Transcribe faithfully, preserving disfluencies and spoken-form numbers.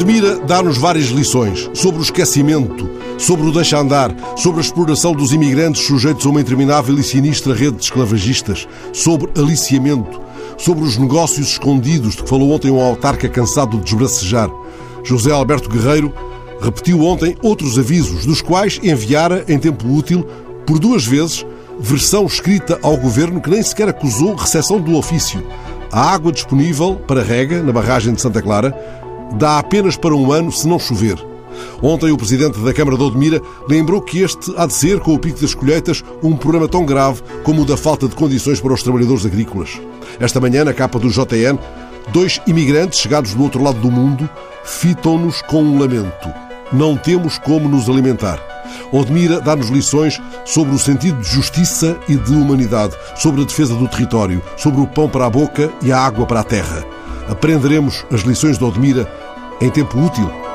Odmira dá-nos várias lições sobre o esquecimento, sobre o deixa-andar, sobre a exploração dos imigrantes sujeitos a uma interminável e sinistra rede de esclavagistas, sobre aliciamento, sobre os negócios escondidos de que falou ontem um autarca cansado de desbracejar. José Alberto Guerreiro repetiu ontem outros avisos, dos quais enviara, em tempo útil, por duas vezes, versão escrita ao Governo que nem sequer acusou recepção do ofício. A água disponível para rega, na barragem de Santa Clara, dá apenas para um ano se não chover. Ontem o Presidente da Câmara de Odmira lembrou que este há de ser, com o pico das colheitas, um problema tão grave como o da falta de condições para os trabalhadores agrícolas. Esta manhã, na capa do J N, dois imigrantes chegados do outro lado do mundo fitam-nos com um lamento. Não temos como nos alimentar. Odmira dá-nos lições sobre o sentido de justiça e de humanidade, sobre a defesa do território, sobre o pão para a boca e a água para a terra. Aprenderemos as lições de Odmira em tempo útil.